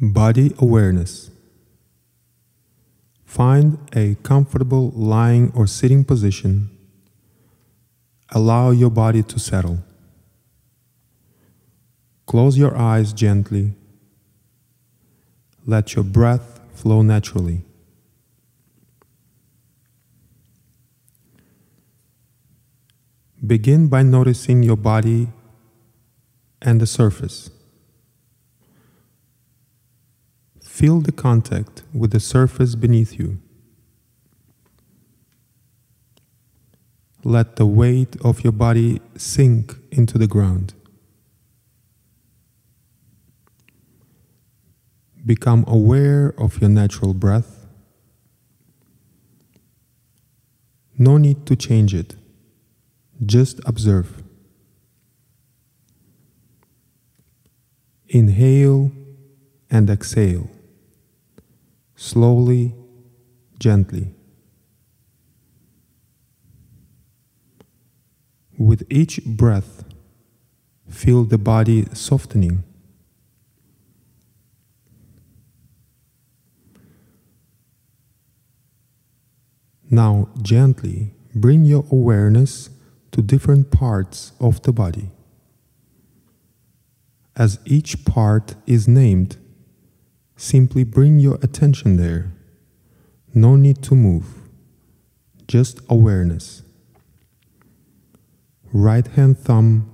Body awareness. Find a comfortable lying or sitting position. Allow your body to settle. Close your eyes gently. Let your breath flow naturally. Begin by noticing your body and the surface. Feel the contact with the surface beneath you. Let the weight of your body sink into the ground. Become aware of your natural breath. No need to change it. Just observe. Inhale and exhale. Slowly, gently. With each breath, feel the body softening. Now, gently bring your awareness to different parts of the body. As each part is named, simply bring your attention there. No need to move, just awareness. Right hand thumb,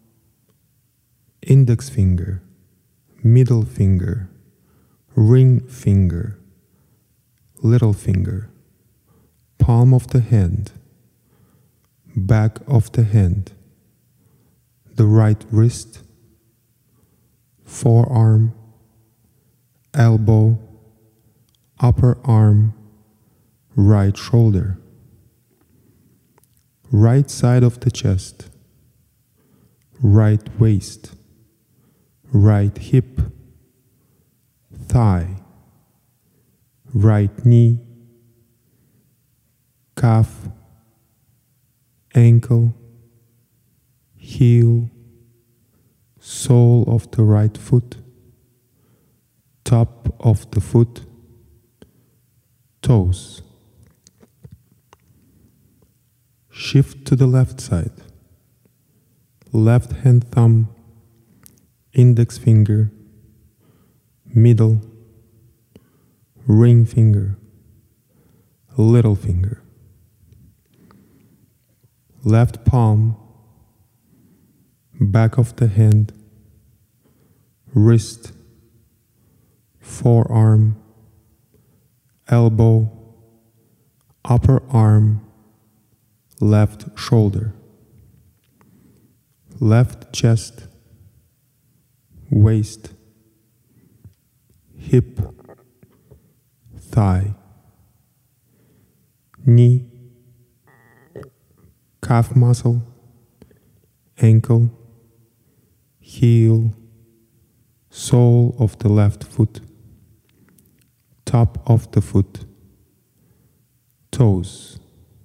index finger, middle finger, ring finger, little finger, palm of the hand, back of the hand, the right wrist, forearm, elbow, upper arm, right shoulder, right side of the chest, right waist, right hip, thigh, right knee, calf, ankle, heel, sole of the right foot, top of the foot, toes. Shift to the left side. Left hand thumb, index finger, middle, ring finger, little finger. Left palm, back of the hand, wrist, forearm, elbow, upper arm, left shoulder, left chest, waist, hip, thigh, knee, calf muscle, ankle, heel, sole of the left foot, top of the foot, toes.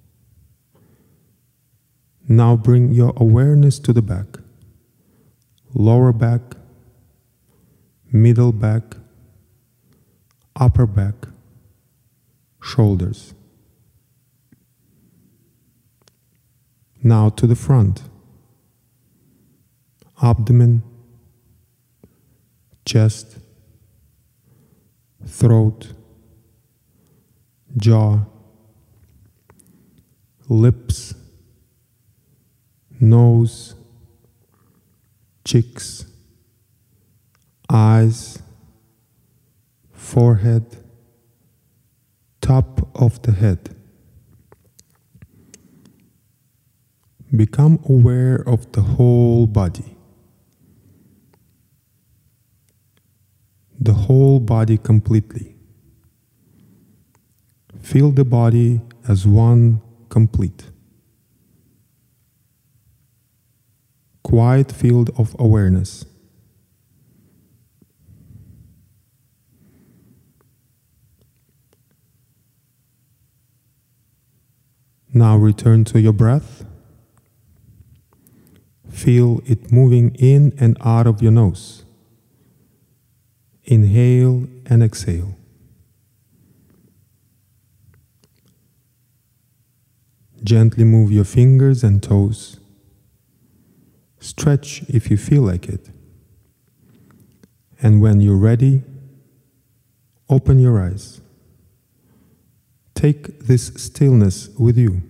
Now bring your awareness to the back, lower back, middle back, upper back, shoulders. Now to the front, abdomen, chest, throat, jaw, lips, nose, cheeks, eyes, forehead, top of the head. Become aware of the whole body. The whole body completely. Feel the body as one complete. Quiet field of awareness. Now return to your breath. Feel it moving in and out of your nose. Inhale and exhale. Gently move your fingers and toes. Stretch if you feel like it. And when you're ready, open your eyes. Take this stillness with you.